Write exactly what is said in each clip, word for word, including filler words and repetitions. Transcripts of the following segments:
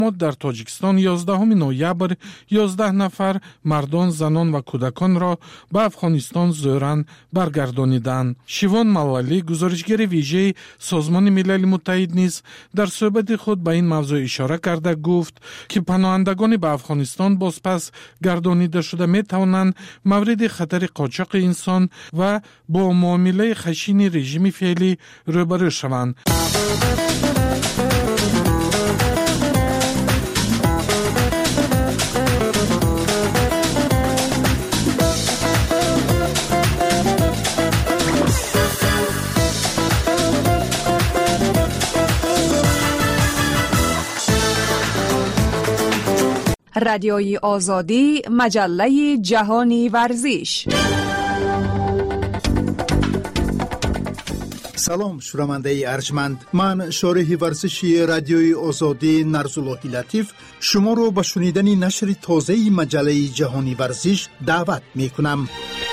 در تاجیکستان یازدهم نوامبر یازده نفر مردان، زنان و کودکان را به افغانستان زورن برگردانیدند. شیوان موالی، گزارشگر ویژه سازمان ملل متحد نیز در صحبت خود به این موضوع اشاره کرده گفت که پناهندگان به افغانستان بازپس گردانیده شده می توانند مورد خطر قاچاق انسان و با معامله خشن رژیم فعلی روبرو شوند. رادیوی آزادی، مجله جهانی ورزش. سلام شنونده ارجمند، من شارح ورزشی رادیوی آزادی نرزاللهی لطیف شما رو به شنیدن نشر تازه مجله جهانی ورزش دعوت می کنم.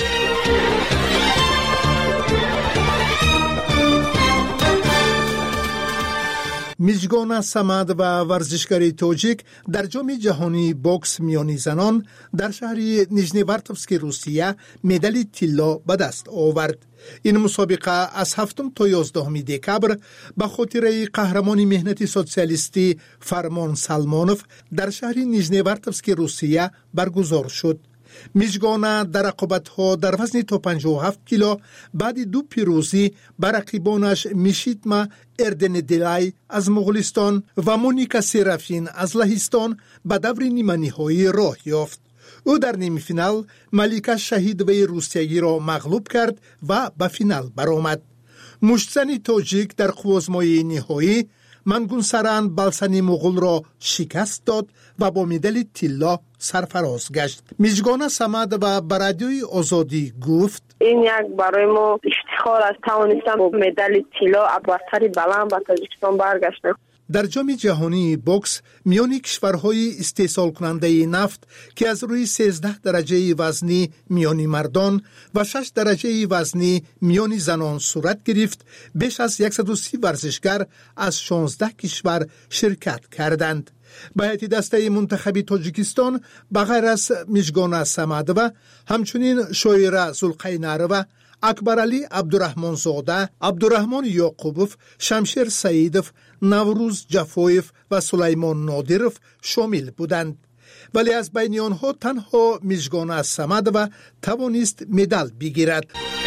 میزگان سمد و ورزشکار تاجیک در جام جهانی بوکس میانی زنان در شهر نیژنیورتوفسک روسیه مدال طلا به دست آورد. این مسابقه از هفتم تا یازدهم دکبر به خاطر قهرمان مهنتی سوسیالیستی فرمان سلمانوف در شهر نیژنیورتوفسک روسیه برگزار شد. میزگان در رقابت‌ها در وزن تا پنجاه و هفت کیلو بعد دو پیروزی بر رقیبانش میشیتما اردندلای از مغولستان و مونیکا سرافین از لهستان به دور نیمه نهایی راه یافت. او در نیمه فینال ملیکا شهیدوی روسیایی را مغلوب کرد و به فینال برآمد. مشتزن تاجیک در قوزمای نهایی منگونسران بالسانی مغول را شکست داد و با مدال طلا سرفراز گشت. میزگان سمد و برادیوی آزادی گفت این یک برای ما افتخار است توانستم با مدال طلا با سر بلند به تاجیکستان برگشتم. در جام جهانی بوکس میان کشورهای استحصال کننده نفت که از روی سیزده درجه وزنی میان مردان و شش درجه وزنی میان زنان صورت گرفت، بیش از صد و سی ورزشگر از شانزده کشور شرکت کردند. به هیئت دسته منتخب تاجیکستان بغیر از میزگان سمد و همچنین شویره زلقینارова، اکبر علی عبدالرحمن زاده، عبدالرحمن یعقوبوف، شمشیر سعیدوف، نوروز جفویف و سلیمان نادیروف شامل بودند. ولی از بین آنها تنها میزگان سمد و توانست مدال بگیرد.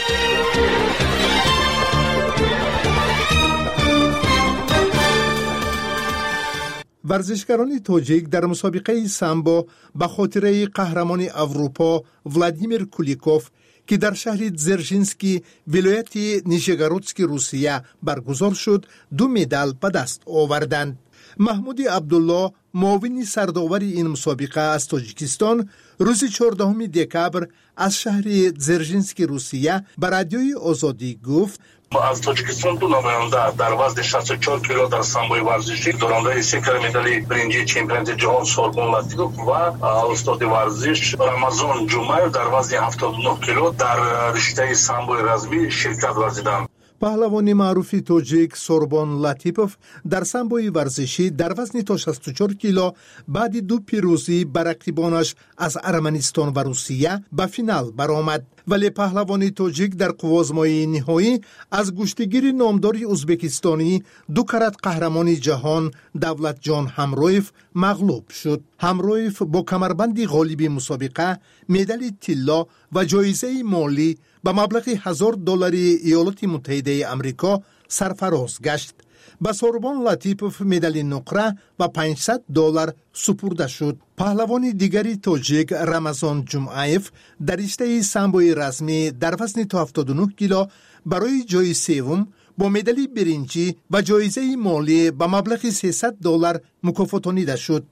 ورزشکاران تاجیک در مسابقه سامبو به خاطر قهرمان اروپا ولادیمیر کولیکوف که در شهر دزرژینسکی ولایت نیژگورودسک روسیه برگزار شد دو مدال به دست آوردند. محمود عبدالله معاون سرداور این مسابقه از تاجیکستان روز چهاردهم دکبر از شهر دزرژینسک روسیه به رادیوی آزادی گفت از تاجیکستان دو نماینده در وزن شصت و چهار کیلو در سامبوی ورزشی دارنده سکر مدال برنجی چمپیونات جهان سوربون لاتیف و استاد ورزش رمضان جمعه در وزن هفتاد و نه کیلو در رشته سامبوی رزمی شرکت ورزیدند. پهلوان معروف تاجیک سوربون لاتیپوف در سامبوی ورزشی در وزن تا شصت و چهار کیلو بعد دو پیروزی بر رقیبانش از ارمنستان و روسیه به فینال برآمد. ولی پهلوان تاجیک در قوزمای نهایی از گشتگیر نامدار ازبکستانی دو کرات قهرمان جهان دولت جان همرویف مغلوب شد. همرویف با کمربند غالب مسابقه مدال طلا و جایزه مالی به مبلغ هزار دلار ایالات متحده آمریکا سرفراز گشت. به سوربون لاتیپوف مدال نقره و پانصد دلار سپرده شد. پهلوان دیگری تاجیک رمضان جمعایف در رشته سامبوی رزمی در وزن تا هفتاد و نه کیلو برای جای سوم با مدال برنجی و جایزه مالی به مبلغ سیصد دلار مکافاتانیده شد.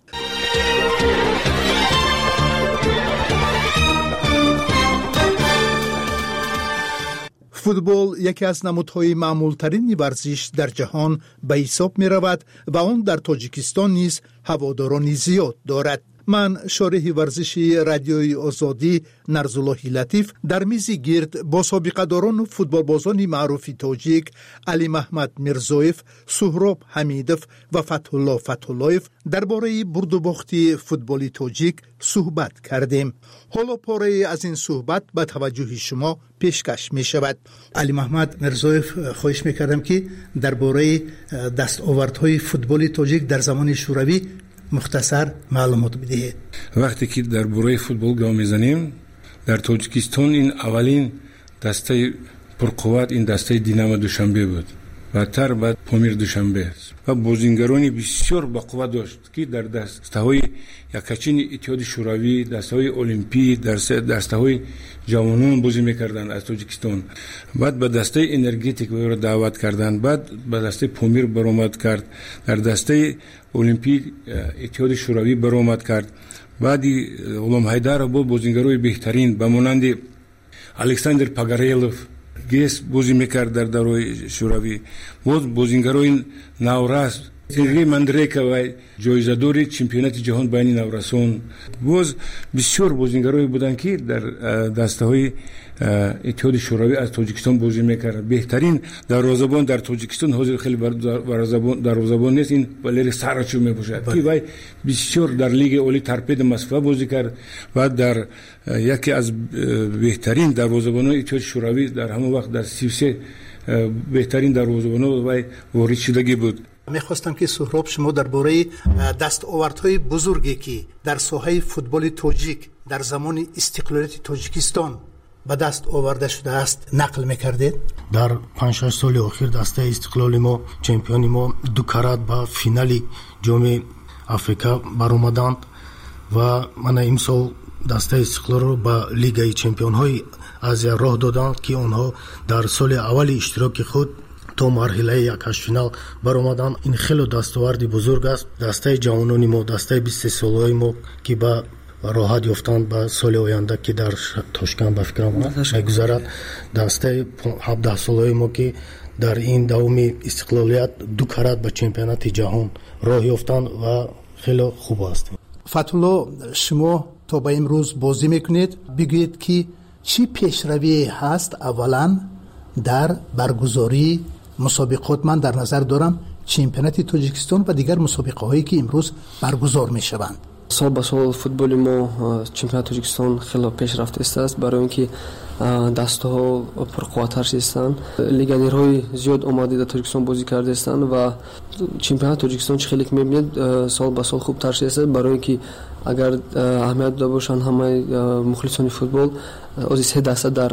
فوتبال یکی از نمودهای معمولترین ورزش در جهان به حساب می رود و آن در تاجیکستان نیز هواداران زیاد دارد. من شارح ورزشی رادیوی آزادی نرزالله لطیف در میز گرد با سابقه‌داران و فوتبالبازان معروف تاجیک علی محمد میرزویف، سهراب حمیدوف و فتح الله فتح اللهیف درباره برد و باخت فوتبالی تاجیک صحبت کردیم. حالا پاره از این صحبت به توجه شما پیشکش می شود. علی محمد میرزویف، خواهش می کردم که درباره دستاوردهای فوتبالی تاجیک در زمان شوروی مختصر معلومات بدهید. وقتی که درباره فوتبال گام میزنیم، در تاجیکستان این اولین دسته پرقوت این دسته دینامو دوشنبه بود و تر بعد پامیر دوشنبه و بازیگرانی بسیار با قوت داشت که در دسته‌های یکاچین اتحاد شوروی، دسته‌های المپی، در دسته‌های جوانان بازی می‌کردند از تاجیکستان. بعد به دسته انرژتیک او را دعوت کردند، بعد به دسته پامیر برآمد کرد، در دسته المپی اتحاد شوروی برآمد کرد. بعدی غلام حیدر با بازیگرای بهترین به مانند الکساندر پاگارلوف گیس بازی میکرد در دوران شوروی. باز بازیگرای نورس سرگئی مندریکا و جایزه‌دار چمپیونات جهان بین نورسان، باز بسیار بازیگرایی بودند که در دسته‌های اتحاد شوروی از تاجیکستان بازی میکرد. بهترین دروازه‌بان در تاجیکستان حاضر خیلی دروازه‌بان نیست، این والری ساراچو میباشد که وای بسیار در لیگ اولی ترپید مسکو بازی کرد و در یکی از بهترین دروازه‌بانان اتحاد شوروی در همون وقت در سی و سه بهترین دروازه‌بان وای وارد شدگی بود. میخواستم که سهراب شما درباره دستاوردهای بزرگی که در ساحه فوتبال تاجیک در زمان استقلالیت تاجیکستان به دست آورده شده است نقل میکردید. در پنج شش سال اخیر دسته استقلال ما، چمپیون ما دو کرات با فینالی جام آفریقا برآمدند و من امسال دسته استقلال رو با لیگ چمپیون های آسیا راه دادند که آنها در سال اول اشتراک خود تو مرحله یکش فینال برآمدند. این خیلی دستاوردی بزرگ است. دسته جوانان ما، دسته بیست ساله ما که با راحت یافتند به سال آینده که در تاشکند به فکرم میگذرد، دسته هفده ساله ما که در این دوم استقلالیت دو کرات به چمپیونات جهان راه یافتند و خیلی خوب است. فتح الله، شما تا به امروز بازی میکنید، بگویید که چی پیشروی هست اولا در برگزاری مسابقات؟ من در نظر دارم چمپیونات تاجیکستان و دیگر مسابقه هایی که امروز برگزار می شوند. سال به سال فوتبال ما چمپیونات تاجیکستان خیلی پیشرفته است، برای اینکه دسته‌ها پرقوت‌تر هستند. لیگانی‌های زیاد اومده در تاجیکستان بازی کرده هستند و چمپیونات تاجیکستان خیلی که می‌بینید سال به سال خوبتر شده است، برای اینکه اگر اهمیت داشته باشند همه مخلصان فوتبال از سه دسته در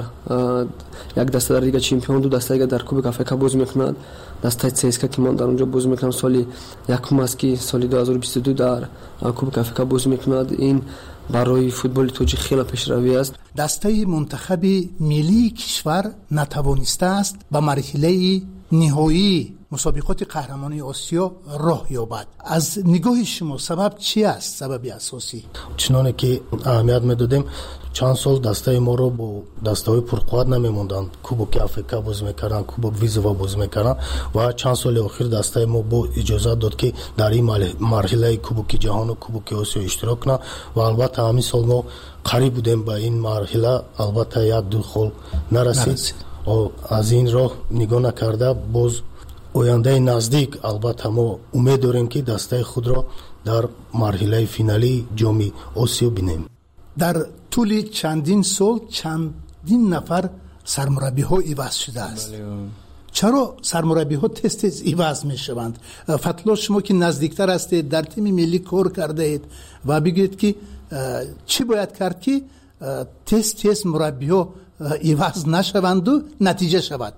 یک دسته در لیگ چمپیون، دو دسته در کوبک آفریقا بازی میکنند. دسته سیسکا که من در اونجا بازی میکنم سالی یکم است که سالی دو هزار و بیست و دو در کوبک آفریقا بازی میکند. این برای فوتبال تاجیک خیلی پیشروی است. دسته منتخب ملی کشور نتوانسته است به مرحله نهایی مسابقات قهرمانی آسیا راه یابد. از نگاه شما سبب چی است؟ سبب اساسی چنانه که اهمیت میدادیم چند سال دسته ما رو با دسته های پرقوت نمیموندند، کوبک آفریقا بازی میکردن، کوبک ویزوا بازی میکردن و چند سال اخیر دسته ما با اجازه داد که در این مرحله کوبک جهان و کوبک آسیا اشتراک کنه و البته همین سال ما قریب بودیم به این مرحله، البته یک دو خال نرسید و از این راه نگاه نکرده باز آینده نزدیک البته ما امید داریم که دسته خود را در مرحله فینالی جام آسیا بینیم. در طول چندین سال چندین نفر سرمربی ها عوض شده است. چرا سرمربی ها تست تست عوض می شوند؟ فتح الله، شما که نزدیکتر هستید، در تیم ملی کار کرده اید و بگید که چی باید کرد که تست تست مربی ها عوض نشوند و نتیجه شود؟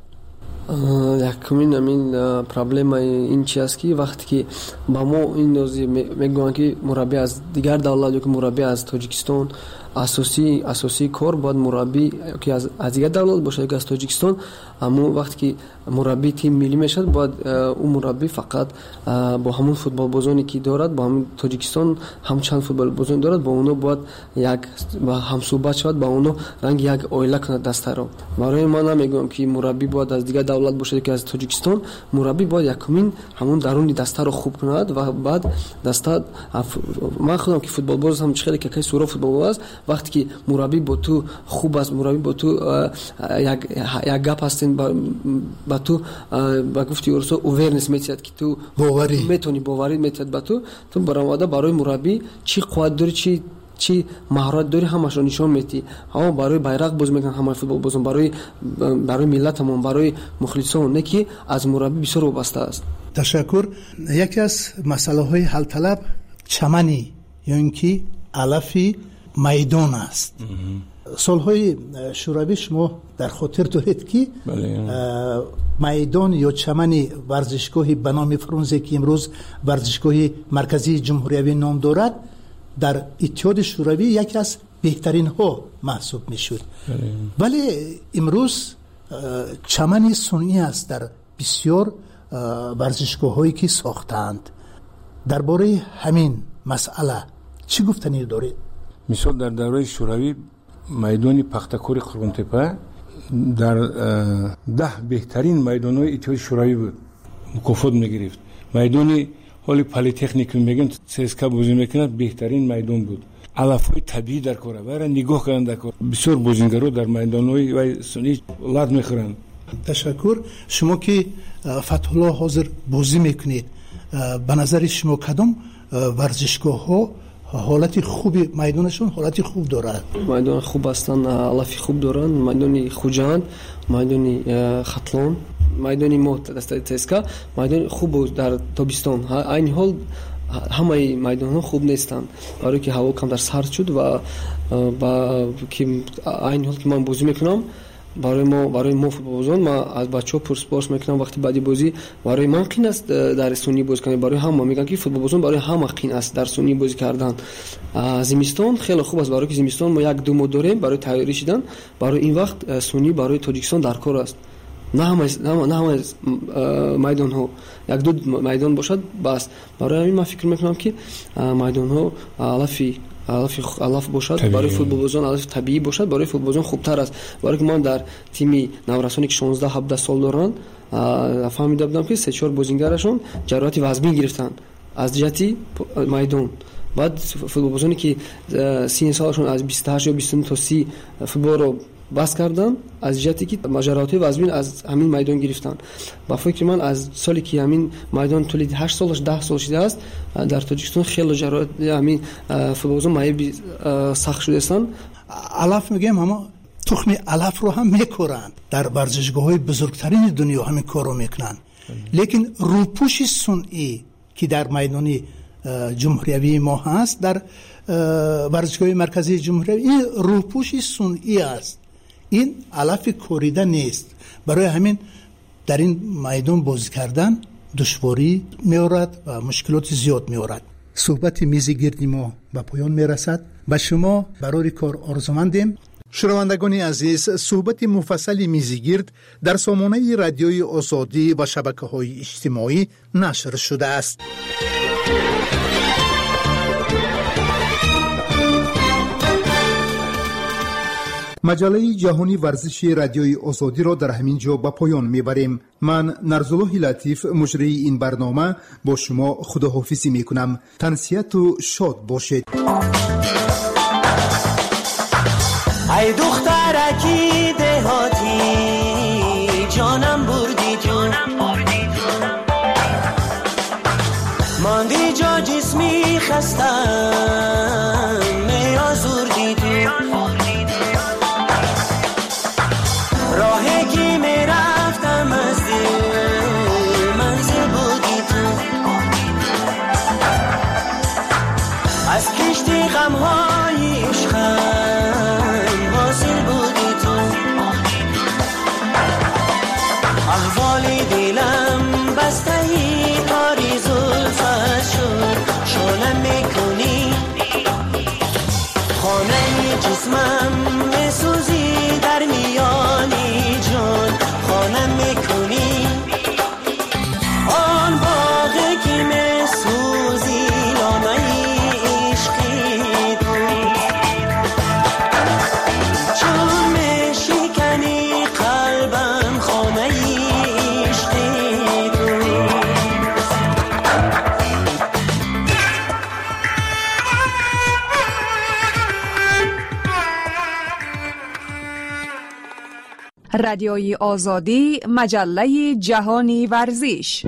یکمین همین پرابلم این چی است که وقتی که با ما این نوزی میگویند که مربی از دیگر دولت یا که مربی از تاجیکستان اساسی اساسی کار باید مربی که از از دیگه دولت باشه که از تاجیکستان، اما وقتی که مربی تیم ملی میشد باید اون مربی فقط با همون فوتبال بازانی که دارد، با همون تاجیکستان هم چند فوتبال بازان دارد، با اونها باید یک با هم صحبت شود، با اونها رنگ یک اویلا کنه دسته رو. برای من نمیگم که مربی باید از دیگه دولت باشه که از تاجیکستان، مربی باید یکمین همون درونی دسته رو خوب کند و بعد دسته من خودم که فوتبال باز هم خیلی که سورا فوتبال باز وقتی که مربی با تو خوب است، مربی با تو یک یک گپ هستین با تو با گفتی ورسو اوورنس میتید که تو باوری میتونی باوری میتید با تو تو برآمده برای مربی چی قوت داری، چی چی مهارت داری همش رو نشون میدی. ها برای بیرق باز میگن همه فوتبال بازم برای برای ملتمون، برای مخلصان، نه که از مربی بسیار وابسته است. تشکر. یکی از مسئله های حل طلب چمنی یا اینکه علفی میدان است. سالهای شوروی شما در خاطر دارید که میدان یا چمن ورزشگاهی به نام فرونزه که امروز ورزشگاه مرکزی جمهوری نام دارد در اتحاد شوروی یکی از بهترین ها محسوب میشد، ولی امروز چمن صنعی است در بسیار ورزشگاه هایی که ساختند. درباره همین مسئله چی گفتنی دارید؟ مثال در دوره شوروی میدان پختکوری قرغنتپه در ده بهترین میدان‌های اتحاد شوروی بود، مکافات میگرفت. میدان حالی پلی‌تکنیک میگن سسکا بازی میکنه بهترین میدان بود. علف‌های طبیعی در کاره برای نگاه کردن در کار بسیار بازیگرا در میدان‌های و سنی لات میخورن. تشکر. شما که فتح الله حاضر بازی میکنید، به نظر شما کدام ورزشگاه‌ها حالت خوبی میدانشون حالت خوب دارد؟ میدان خوب هستن، علفی خوب دارن، میدان خوجند، میدان خطلان، میدان ما دسته تسکا، میدان خوب در تابستان. این حال همه میدان ها خوب نیستن برای که هوا کم در سرد شد و با که این حال که من بازی میکنم برای ما برای ما فوتبال بازان ما از بچه‌ها پرسپورت میکنم وقتی بعدی بازی برای من قین است در سونی بازی کردن، برای هم میگن که فوتبال بازان برای هم قین است در سونی بازی کردن. زمستان خیلی خوب است برای که زمستان ما یک دو ماه داریم برای تیاری شدن، برای این وقت سونی برای تاجیکستان در کار است. نه همه نه همه میدان ها یک دو میدان باشد بس. برای همین من فکر میکنم که میدان ها علفی علف علف باشد برای فوتبال بازان، علف طبیعی باشد برای فوتبال بازان خوبتر است. برای که من در تیم نورسانی که شانزده هفده سال دارن فهمیده بودم که سه چهار بازیگرشون جراحت وزنی گرفتن از جهتی میدان. بعد فوتبال بازانی که سی سالشون از بیست و هشت یا بیست و نه تا سی فوتبال رو بس کردن از جهتی که مجرات وزمین از همین میدان گرفتن. با فکر من از سالی که همین میدان تولید هشت سالش ده سال شده است در تاجیکستان خیلی جرات همین فوتبالزون مایه سخت شده هستن. علف میگم اما تخم علف رو هم میکورن در ورزشگاه‌های بزرگترین دنیا همین کارو میکنن، لیکن روپوش صنعی که در میدان جمهوری ما هست در ورزشگاه مرکزی جمهوری این روپوش صنعی است، این علف کوریده نیست. برای همین در این میدان بازی کردن دشواری می‌آورد و مشکلات زیاد می‌آورد. صحبت میز گرد ما به پایان میرسد. به شما برای کار آرزومندیم. شنوندگان عزیز، صحبت مفصل میزگرد در سامانه رادیوی آزادی و شبکه‌های اجتماعی نشر شده است. مجله جهانی ورزشی رادیوی آزادی را در همین جا به پایان میبریم. من نرزالله لطیف مجری این برنامه با شما خداحافظی میکنم. تنسیت و شاد باشید. ای دخترکی دهاتی جانم بردی تو، ماندی جا جسمی خستم میازوردی تو، راهی که میرفتم از دل منزل بودی تو، از کشتی غمهای عشقم حاصل بودی تو، احوال دلم بسته ای کاری زلفت شد، شلم میکنی خانه رادیوی آزادی مجله جهانی ورزش.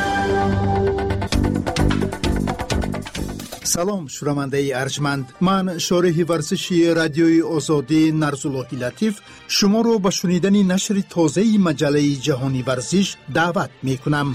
سلام شنونده ارجمند، من شارح ورزشی رادیوی آزادی نرزاللهی لطیف شما رو به شنیدن نشر تازه مجله جهانی ورزش دعوت می کنم.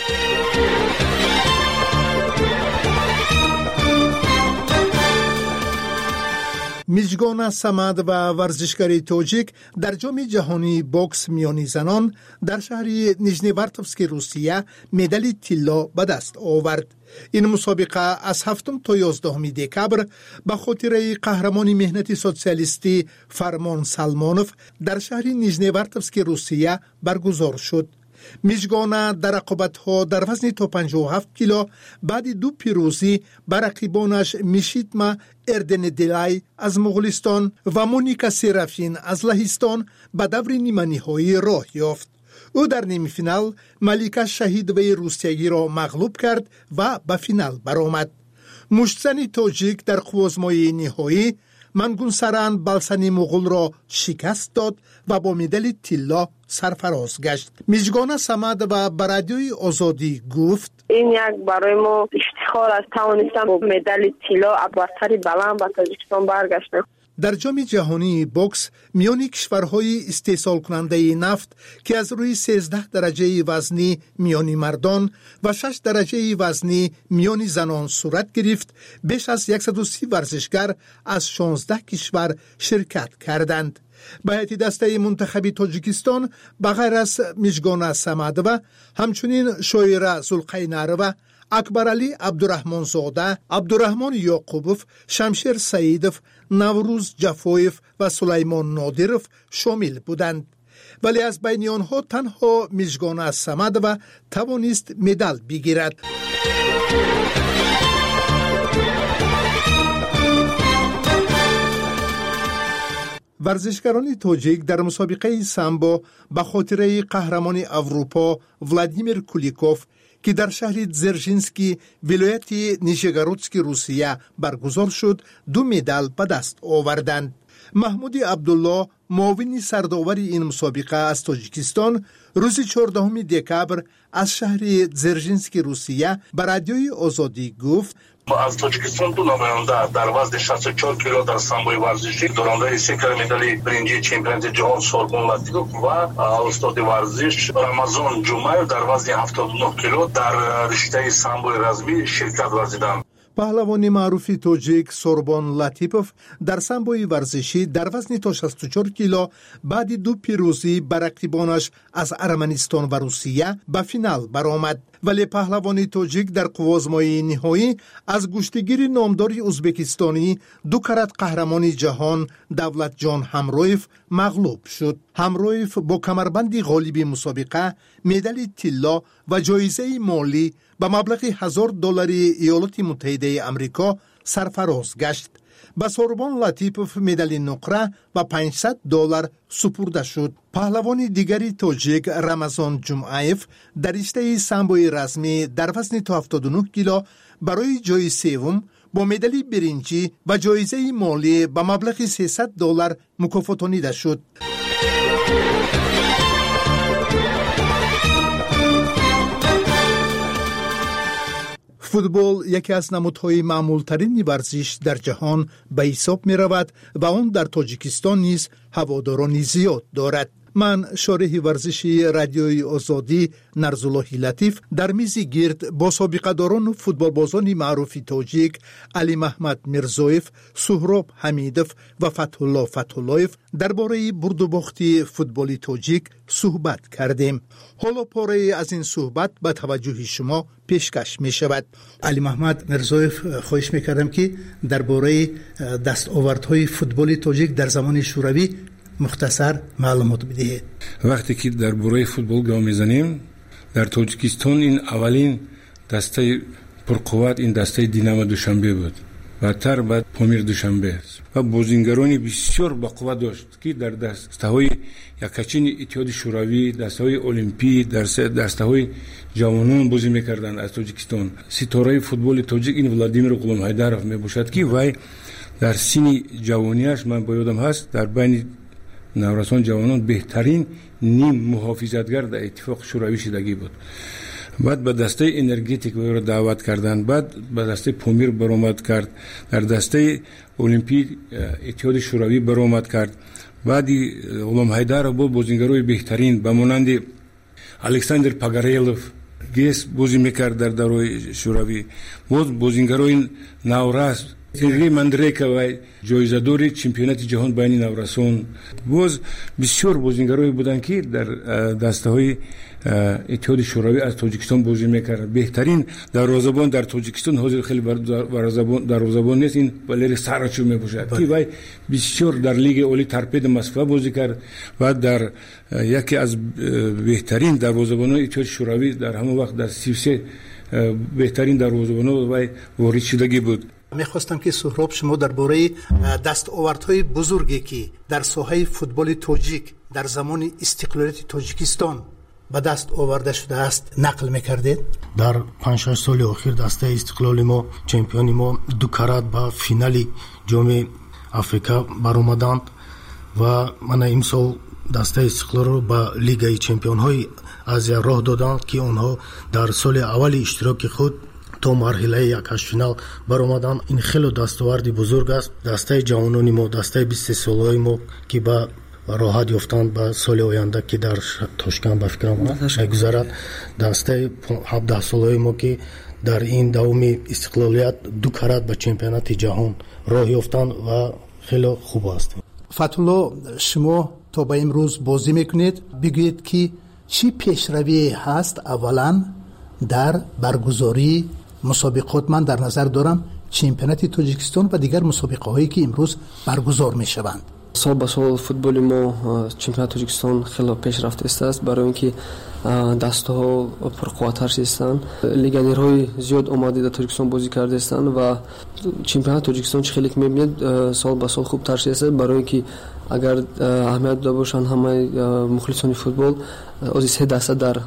میجگان سمد و ورزشکار تاجیک در جام جهانی بوکس میانی زنان در شهر نیژنیوارتوفسک روسیه مدال طلا به دست آورد. این مسابقه از هفتم تا یازدهم دکبر به خاطر قهرمان مهنتی سوسیالیستی فرمان سلمانوف در شهر نیژنیوارتوفسک روسیه برگزار شد. میجگان در رقابت‌ها در وزن تا پنجاه و هفت کیلو بعد دو پیروزی بر رقیبانش میشیتما اردندلای از مغولستان و مونیکا سرافین از لهستان به دور نیمه‌نهایی راه یافت. او در نیمه فینال ملیکا شهیدوی روسیایی را مغلوب کرد و به فینال برآمد. مشتزن تاجیک در قوزمای نهایی منگونسران بالسانی مغول را شکست داد و با مدال طلا سرفراز گشت. میجگان سمد و برادیوی آزادی گفت این یک برای ما افتخار است توانستم با مدال طلا ابرتری بلند به تاجیکستان برگشتم. در جام جهانی بوکس میان کشورهای استحصال کننده نفت که از روی سیزده درجه وزنی میان مردان و شش درجه وزنی میان زنان صورت گرفت، بیش از صد و سی ورزشگر از شانزده کشور شرکت کردند. به هیئت دسته منتخب تاجیکستان بغیر از میجگان سمد و همچنین شویره زلقینارова، اکبر علی عبدالرحمن زاده، عبدالرحمن یعقوبوف، شمشیر سعیدوف، نوروز جفویف و سلیمان نادیروف شامل بودند. ولی از بین آنها تنها میجگان سمد و توانست مدال بگیرد. ورزشکاران تاجیک در مسابقه سامبو به خاطر قهرمان اروپا ولادیمیر کولیکوف که در شهر زرژینسکی ولایت نیژگورودسک روسیه برگزار شد دو مدال به دست آوردند. محمود عبدالله معاون سردآور این مسابقه از تاجیکستان روز چهاردهم دکبر از شهر زرژینسک روسیه به رادیوی آزادی گفت از تاجیکستان دو نماینده در وزن شصت و چهار کیلو در سامبوی ورزشی دارنده سکر مدال برنجی چمپیونات جهان سوربون لاتیف و استاد ورزش رمضان جمعه در وزن هفتاد و نه کیلو در رشته سامبوی رزمی شرکت ورزیدند. پهلوان معروف تاجیک سوربون لاتیپوف در سامبوی ورزشی در وزن تا شصت و چهار کیلو بعد دو پیروزی بر رقیبانش از ارمنستان و روسیه به فینال برآمد. ولی پهلوان تاجیک در قوزمای نهایی از گشتگیر نامدار ازبکستانی دو کرات قهرمان جهان دولت جان همرویف مغلوب شد. همرویف با کمربند غالب مسابقه مدال طلا و جایزه مالی به مبلغ هزار دلار ایالات متحده آمریکا سرفراز گشت. به سوربون لاتیپوف مدال نقره و پانصد دلار سپرده شد. پهلوان دیگری تاجیک رمضان جمعایف در رشته سامبوی رزمی در وزن تا هفتاد و نه کیلو برای جای سوم با مدال برنجی و جایزه مالی به مبلغ سیصد دلار مکافاتانیده شد. فوتبال یکی از نمودهای معمولترین ورزش در جهان به حساب می رود و آن در تاجیکستان نیز هواداران زیاد دارد. من شارح ورزشی رادیوی آزادی نرزاللهی لطیف در میز گرد با سابقه داران و فوتبال بازان معروف تاجیک علی محمد میرزویف، سهراب حمیدوف و فتح الله فتح اللهیف درباره برد و باخت فوتبال تاجیک صحبت کردیم. حالا پاره از این صحبت به توجه شما پیشکش می شود. علی محمد میرزویف، خواهش می کردم که درباره دستاوردهای فوتبال تاجیک در زمان شوروی مختصر معلومات بدهید. وقتی که در برای فوتبال گام میزنیم در تاجیکستان این اولین دسته پرقوت این دسته دینامو دوشنبه بود و تر بعد پامیر دوشنبه است و بازیگرانی بسیار با قوت داشت که در دسته‌های یکچین اتحاد شوروی، دسته‌های المپی، در دسته‌های جوانان بازی می‌کردند از تاجیکستان. ستاره فوتبال تاجیک این ولادیمیر غلامحیدرov میباشد که وای در سن جوانیش من با یادم هست در بین наврасон ҷавонон беҳтарин ним муҳофизатгар дар иттифоқи шӯравӣ шудагӣ буд. баъд ба дастаи энергетик ӯро даъват карданд, баъд ба дастаи помир баромад кард, дар дастаи олимпии иттиҳоди шӯравӣ баромад кард. баъди ғулом ҳайдаров бо бозингарои беҳтарин ба монанди александр пагарелов гес бозӣ мекард дар давраи шӯравӣ, боз бозингарои наврас Сергей Мандрейка ва ҷоизадори чемпионати ҷаҳон байни наврасон, боз бисёр бозингарои буданд ки дар дастаҳои иттиҳоди шӯравӣ аз тоҷикистон бозӣ мекарданд. беҳтарин дарвозабон дар тоҷикистон ҳозир хеле дарвозабон нест, ин Валерий Сарачев мебошад ки вай бисёр дар лигаи оли Торпедо Москва бозӣ кард ва дар яке аз беҳтарин дарвозабонони иттиҳоди шӯравӣ дар ҳамон вақт дар си се беҳтарин дарвозабоно вай ворид шудагӣ буд. мехостам ки Суҳроб шумо дар бораи дастовардҳои бузурге ки дар соҳаи футболи тоҷик дар замони истиқлолияти Тоҷикистон ба даст оварда шудааст нақл мекардед. дар панҷ шаш соли охир дастаи истиқлоли мо, чемпиони мо ду карат ба финали ҷоми Африка баромаданд ва мана имсол дастаи истиқлолро ба лигаи чемпионҳои Азия роҳ доданд ки онҳо дар соли аввали иштироки худ то марҳилаи якашфинал баромаданд. ин хело дастоварди бузург аст. дастаи ҷавонони мо, дастаи бисту се солаи мо ки ба роҳат ёфтанд ба соли оянда ки дар Тошканд ба фикрам мегузарад, дастаи ҳабдаҳ солаи мо ки дар ин давоми истиқлолият ду карат ба чемпионати ҷаҳон роҳ ёфтанд ва хело хуб аст. Фатулло, шумо то ба имрӯз бозӣ мекунед, бигӯед ки чӣ пешравие ҳаст аввалан дар баргузории мусобиқот? Ман дар назар дорам чемпионати Тоҷикистон ва дигар мусобиқаҳое ки имрӯз баргузор мешаванд. сол ба сол футболи мо чемпионати Тоҷикистон хело пешрафт истааст, барои ин ки дастаҳо пурқувваттар шудастанд. легионерҳои зиёд омади дар Тоҷикистон бозӣ кардастанд ва чемпионати Тоҷикистон чӣ хеле мебинед сол ба сол хубтар шудааст, барои ин ки агар аҳамият дода бошанд ҳамаи мухлисони футбол ози се даста дар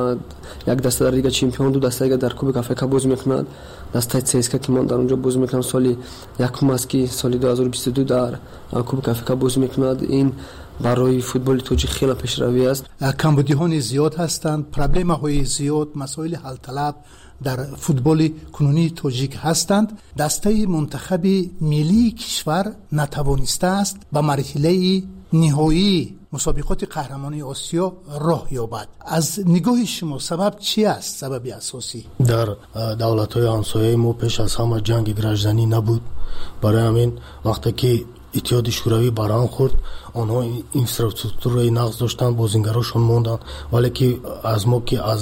як даста дар Лига Чемпион, ду даста дар Кубок Африка бозӣ мекунад. дастаи ЦСКА ки ман дар онҷо бозӣ мекунам соли якум аст ки соли ду ҳазору бисту ду дар Кубок Африка бозӣ мекунад. ин барои футболи тоҷик хеле пешравӣ аст. камбудиҳо зиёд ҳастанд, проблемаҳои зиёд, масоили ҳалталаб дар футболи кунунии тоҷик ҳастанд. дастаи мунтахаби миллии кишвар натавонистааст ба марҳилаи ниҳоии мусобиқоти қаҳрамонии Осиё роҳ ёбад. аз нигоҳи шумо сабаб чи аст? сабаби асосӣ дар давлатҳои ҳамсояи мо пеш аз ҳама ҷанги гражданӣ набуд. барои ҳамин вақте ки иттиҳоди шӯравӣ барҳам хӯрд, онҳо инфраструктураи нағз доштанд, бозингарошон монданд, вале ки аз мо ки аз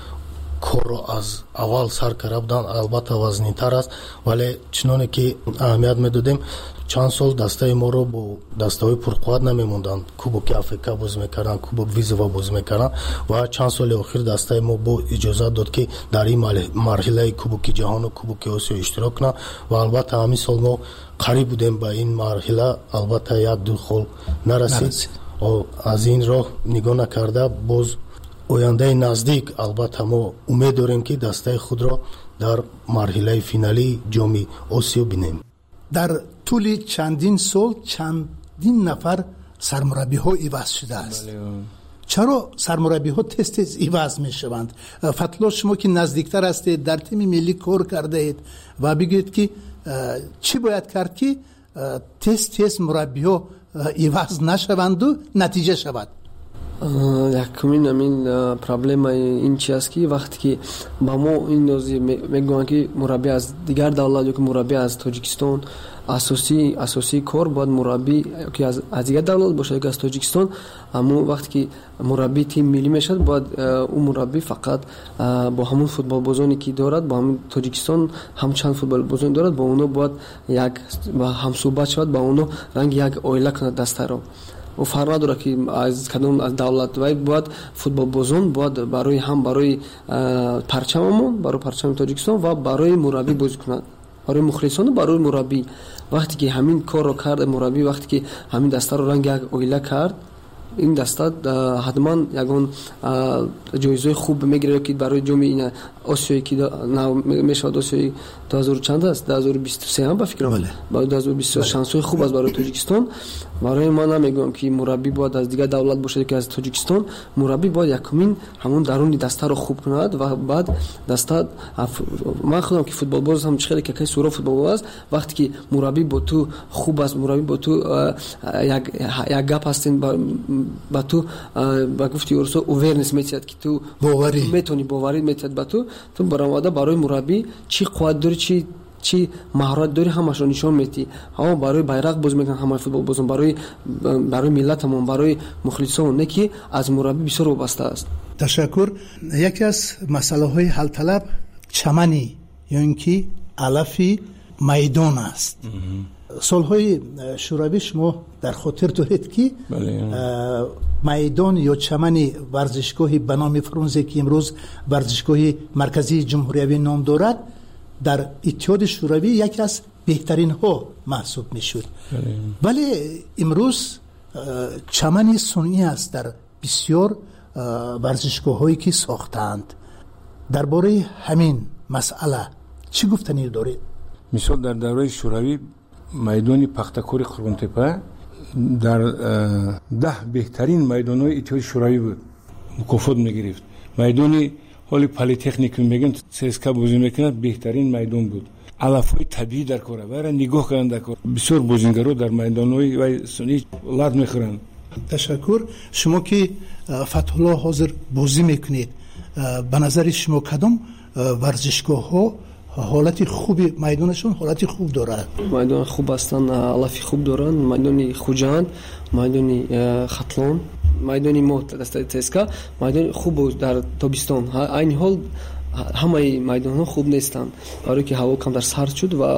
корро аз аввал сар кара буданд, албатта вазнинтар аст, вале чуноне ки аҳамият медодем, чанд сол дастаи моро бо дастаҳои пурқувват намемонданд. Кубоки Африка бозӣ мекарданд, Кубок Визова бозӣ мекарданд ва чанд соли охир дастаи мо бо иҷозат дод ки дар ин марҳилаи Кубоки ҷаҳону Кубоки Осиё иштирок кунанд ва албатта ҳамин сол мо қариб будем ба ин марҳила, албатта як ду хол нарасид. аз ин роҳ нигоҳ накарда боз ояндаи наздик албатта мо умед дорем ки дастаи худро дар марҳилаи финалии ҷоми Осиё бинем. дар тӯли чандин сол чандин нафар сармураббиҳо иваз шудааст. чаро сармураббиҳо тез тез иваз мешаванд? Фатло, шумо ки наздиктар ҳастед, дар тими миллӣ кор кардаед ва бигӯед ки чӣ бояд кард ки тез тез мураббиҳо иваз нашаванду натиҷа шавад? якумин амин проблемаи ин чи аст ки вақте ки ба мо ин нози мегӯянд ки мураббӣ аз дигар давлат ёки мураббӣ аз Тоҷикистон, асосии асосии кор бояд мураббӣ ки аз аз дигар давлат бошад ёки аз Тоҷикистон. аммо вақте ки мураббӣ тим миллӣ мешавад, бояд ӯ мураббӣ фақат бо ҳамон футболбозоне ки дорад, бо ҳамин Тоҷикистон ҳамчанд футболбозоне дорад, бо онҳо бояд як ҳамсӯҳбат шавад, ба онҳо ранги як оила кунад дастаро. ӯ фарқ надорад ки аз кадом аз давлат, вай бояд футболбозон бояд барои ҳам барои парчамамон, барои парчами Тоҷикистон ва барои мураббӣ бозӣ кунад, барои мухлисону барои мураббӣ. вақте ки ҳамин корро кард мураббӣ, вақте ки ҳамин дастаро ранги як оила кард, این دسته حتما یگان جایزه خوب میگیره که برای جام آسیایی که میشود آسیایی دو هزار چند است دو هزار و بیست و سه هم با فکرم با دو هزار و بیست و سه شانس خوب است برای تاجیکستان. برای من نمیگم که مربی باید از دیگه دولت باشه که از تاجیکستان مربی باید یکمین همون درون دسته رو خوب کند و بعد دسته من خودم که فوتبال باز هم خیلی که کی سورا فوتبال باز وقتی که مربی با تو خوب است مربی با تو یک یک گپ هستین با تو با گفتی اورسو اوورنس میتید که تو باوری میتونی باوری میتید با تو تو برآمده برای مربی چی قوت داری چی چی مهارت داری همش رو نشون میدی. ها برای بیرق باز میکنن همه فوتبال بازم برای برای ملتمون برای مخلصان نه که از مربی بسیار وابسته است. تشکر. یکی از مسئله های حل طلب چمنی یا اینکه علفی میدان است. سالهای شوروی شما در خاطر دارید که میدان یا چمن ورزشگاهی به نام فرونزه که امروز ورزشگاه مرکزی جمهوری نام دارد در اتحاد شوروی یکی از بهترین ها محسوب میشد. ولی امروز چمن صنعی است در بسیار ورزشگاه هایی که ساختند. درباره همین مسئله چی گفتنی دارید؟ مثال در دوره شوروی میدان پختکور قرغنتپه در ده بهترین میدان‌های اتحاد شوروی بود، مکافات می‌گرفت. میدانی حالی پلی‌تکنیک میگن سیسکا بازی میکنند بهترین میدان بود. علف‌های طبیعی در کار برای نگاه کردن در کار بسیار بازیگرا در میدان‌های و سنی لرد میخورند. تشکر. شما که فتح الله حاضر بازی میکنید به نظر شما کدام ورزشگاه‌ها حالت خوبی میدانشون حالت خوب دارد؟ میدان خوب هستن، علفی خوب دارن، میدان خوجان، میدان خطلان، میدان موت دسته تسکا، میدان خوب در تابستان. این حال همه میدان ها خوب نیستند برای که هوا کم در سرد شد و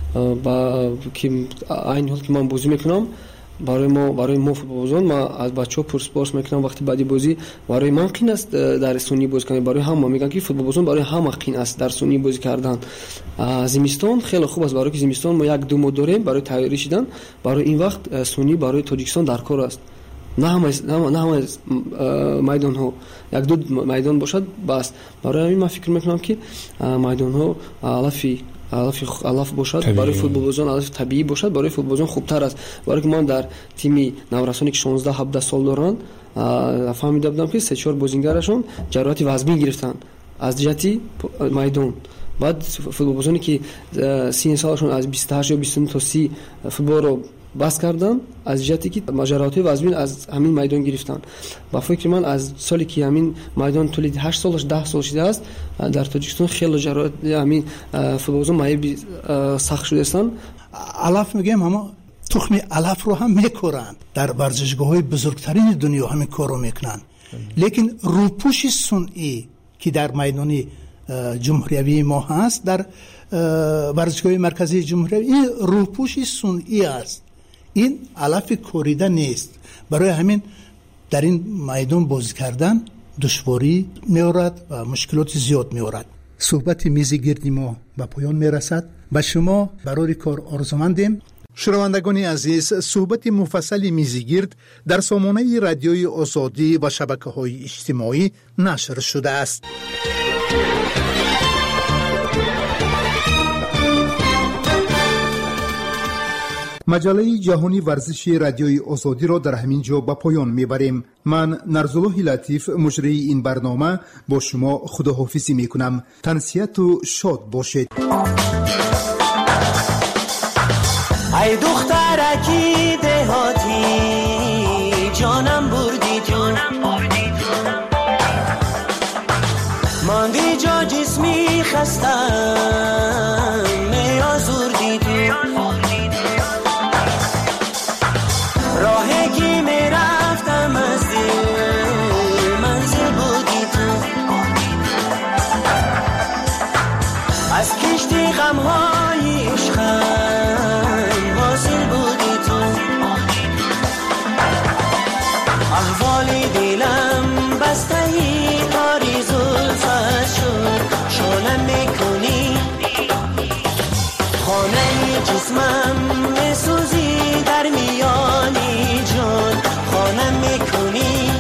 با که این حال که من بازی میکنم برای ما برای ما فوتبال بازان ما از بچه‌ها پرسپورس میکنم وقتی بعدی بازی برای من قین است در سونی بازی کردن. برای هم میگن که فوتبال بازان برای هم قین است در سونی بازی کردن. زمستان خیلی خوب است برای که زمستان ما یک دو ماه داریم برای تیاری شدن. برای این وقت سونی برای تاجیکستان در کار است. نه همه نه همه میدان ها یک دو میدان باشد بس. برای همین من فکر میکنم که میدان ها علفی علف علف باشد طبیعی. برای فوتبال بازان علف طبیعی باشد برای فوتبال بازان خوبتر است. برای که من در تیمی نورسانی که شانزده هفده سال دارن فهمیده بودم که سه چهار بازیگرشون جراحت وزنی گرفتن از جهتی میدان. بعد فوتبال بازانی که سی سالشون از بیست و هشت یا بیست و نه تا سی فوتبال رو بس کردن از جهتی که ماجرات وزمین از همین میدان گرفتن. با فکر من از سالی که همین میدان طول هشت سالش ده سال شده است در تاجیکستان خیلی جرات همین فوتبالبازان مایه سخت شده هستند. علف میگم اما تخم علف رو هم میکورند در ورزشگاه‌های بزرگترین دنیا همین کارو میکنن. لیکن روپوش صنعی که در میدان جمهوری ما هست در ورزشگاه مرکزی جمهوری این روپوش صنعی است. این علف کوریده نیست. برای همین در این میدان بازی کردن دشواری می‌آورد و مشکلات زیاد می‌آورد. صحبت میز گرد ما به پایان میرسد. به شما برای کار آرزومندیم. شنوندگان عزیز، صحبت مفصل میز گرد در سامانه رادیوی آزادی و شبکه‌های اجتماعی نشر شده است. مجله جهانی ورزشی رادیوی آزادی را در همین جا به پایان میبریم. من نرزالله لطیف مجری این برنامه با شما خداحافظی میکنم. تنسیت و شاد باشید. ای دخترکی دهاتی جانم بردی تو ماندی جا جسمی خستم میازوردی تو راهی که میرفتم از دل منزل بودی تو از کشتی غمهای عشقم حاصل بودی تو احوال دلم بستهی کاری زلفت شد شانم میکنی خانه جسمم میسوزی در میانی جان خانه میکنی